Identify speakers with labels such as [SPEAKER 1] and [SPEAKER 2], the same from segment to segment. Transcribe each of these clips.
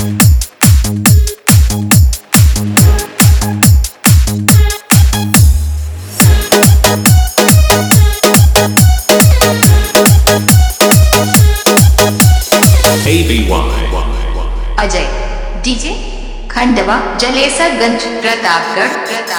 [SPEAKER 1] Ajay DJ Khandwa Jalesarganj Pratapgarh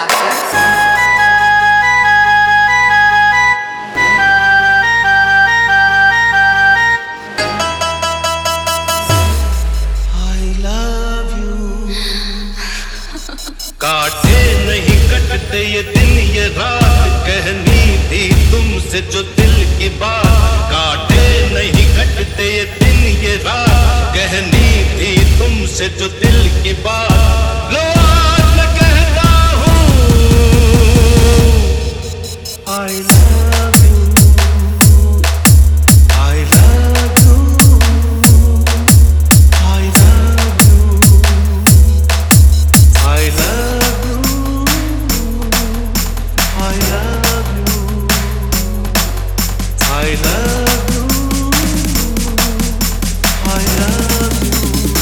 [SPEAKER 2] काटे नहीं कटते ये दिन ये रात, कहनी थी तुमसे जो दिल की बात। काटे नहीं कटते ये दिन ये रात, कहनी थी तुमसे जो दिल की बात। लो आज मैं कहता हूँ I love you, I love you, I love you, I love you, I love you, I love you, I love you.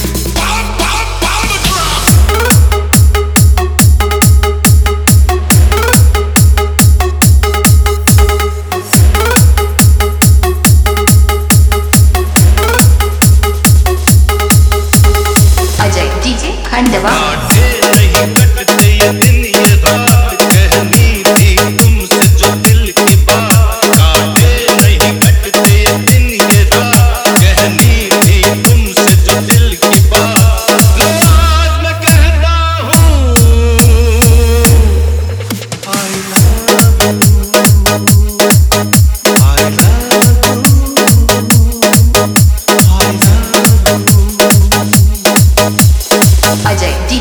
[SPEAKER 1] Ajay DJ Khandwa
[SPEAKER 2] काटे नहीं कटते ये दिन ये रात, कहनी थी तुमसे जो दिल की बात। काटे नहीं कटते ये दिन ये रात, कहनी थी तुमसे जो दिल की बात। लो आज मैं कहता हूँ I love you, I love you, I love you.
[SPEAKER 1] Ajay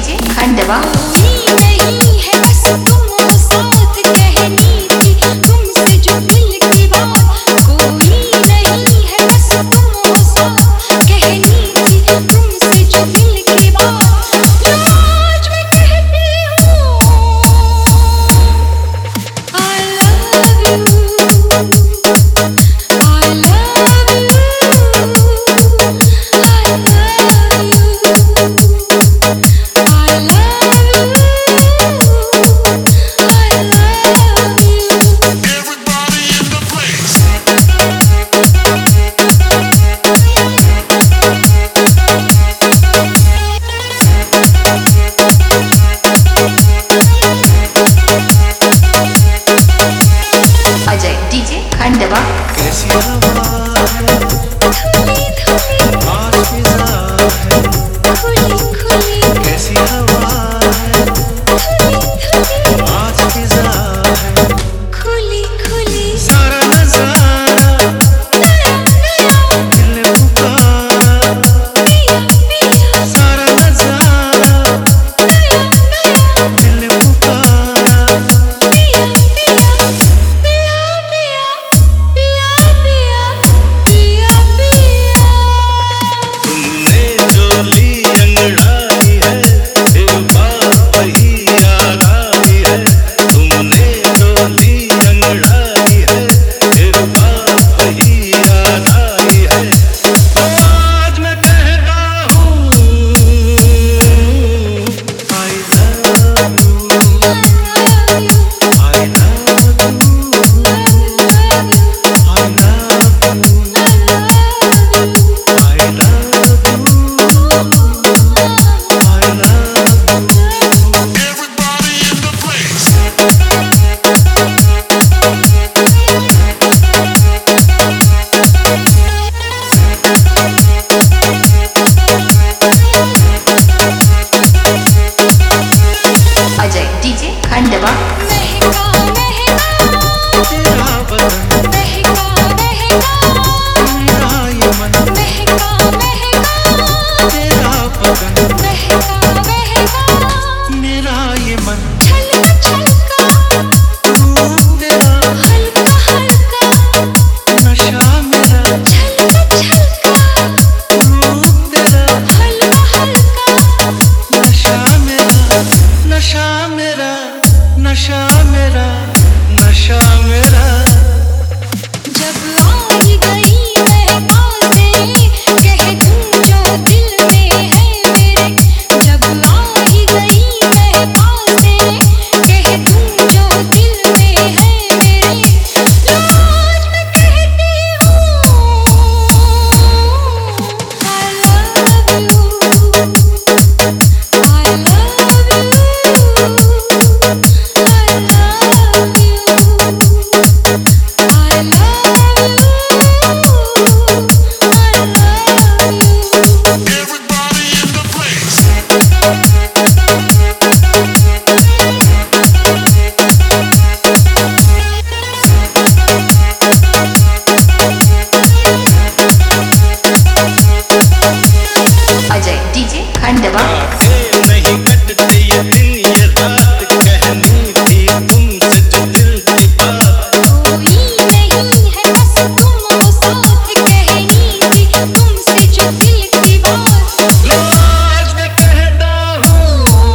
[SPEAKER 1] Khandwa
[SPEAKER 2] काटे नहीं कटते ये दिन ये रात कहनी थी तुमसे जो दिल की बात
[SPEAKER 3] कोई नहीं है बस तुमको साथ कहनी थी तुमसे जो दिल की बात
[SPEAKER 2] आज मैं कहता हूँ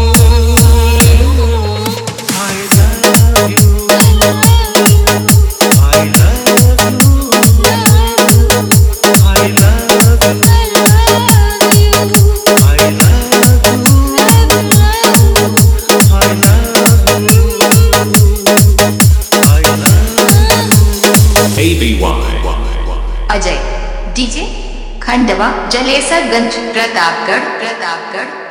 [SPEAKER 2] I love you I love you I love you I love you ABY
[SPEAKER 1] Ajay DJ Khandwa Jalesarganj Pratapgarh